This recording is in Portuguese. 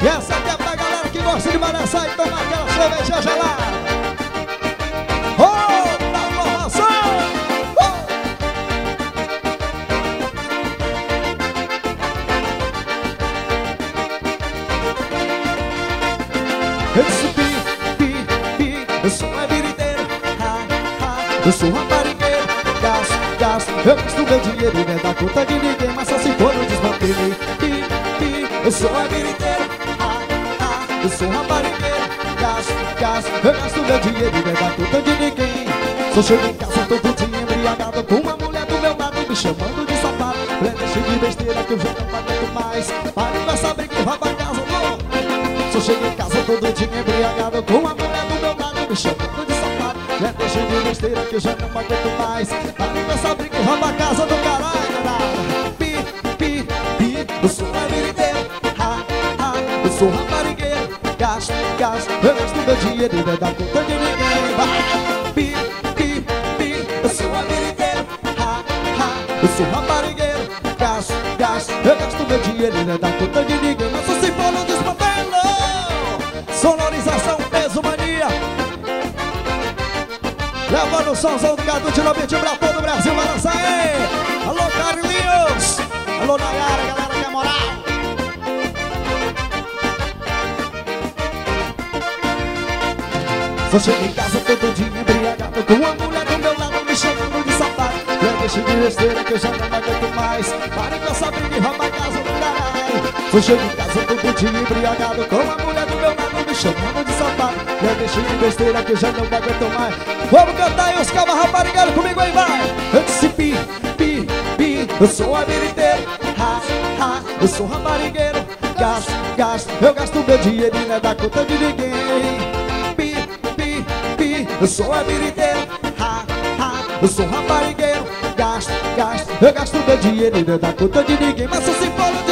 E essa aqui é pra galera que gosta de balançar e tomar aquela cerveja gelada. Oh, da formação! Eu sou a biriteira, eu sou raparigueiro, gasto, eu gasto meu dinheiro e não dá conta de ninguém, mas só se for no desmantelei. Eu sou a biriteira, eu sou raparigueiro, gasto, eu gasto meu dinheiro e não dá conta de ninguém. Só chego em casa todo dia embriagado com uma mulher do meu lado me chamando de safado. Mulher, deixa de besteira que eu já não aguento mais, pare com essa briga e rouba a casa, não. Só chego em casa todo dia embriagado com uma mulher do meu lado me chamando de safado. Mulher, deixa de besteira que eu já não aguento mais, pare com essa briga e rouba a casa do caralho. Eu sou a biriteira, eu sou raparigueiro, gasto, eu gasto meu dinheiro e não dá conta de ninguém. Eu sou a biriteira, eu sou raparigueiro, gasto, eu gasto meu dinheiro e não dá conta de ninguém. Mas só se for no desmantelo, sonorização, peso, mania. Levando o somzão do Cadu de 90 pra todo o Brasil, vai lançar aí. Alô, Carlinhos, alô, Nayara, galera que é moral. Só chego em casa todo dia embriagado com uma mulher do meu lado me chamando de safado. Já deixa de besteira que eu já não aguento mais, pare com essa briga e rouba a casa do caralho. Só chego em casa todo dia embriagado com uma mulher do meu lado me chamando de safado. Já deixa de besteira que eu já não aguento mais. Vamos cantar aí os cabas raparigueiros comigo aí, vai. Eu disse eu sou a biriteira, eu sou raparigueiro, gasto, eu gasto meu dinheiro e não dá conta de ninguém. Eu sou a biriteira, eu sou raparigueiro, gasto, eu gasto meu dinheiro e não dá conta de ninguém. Mas só se for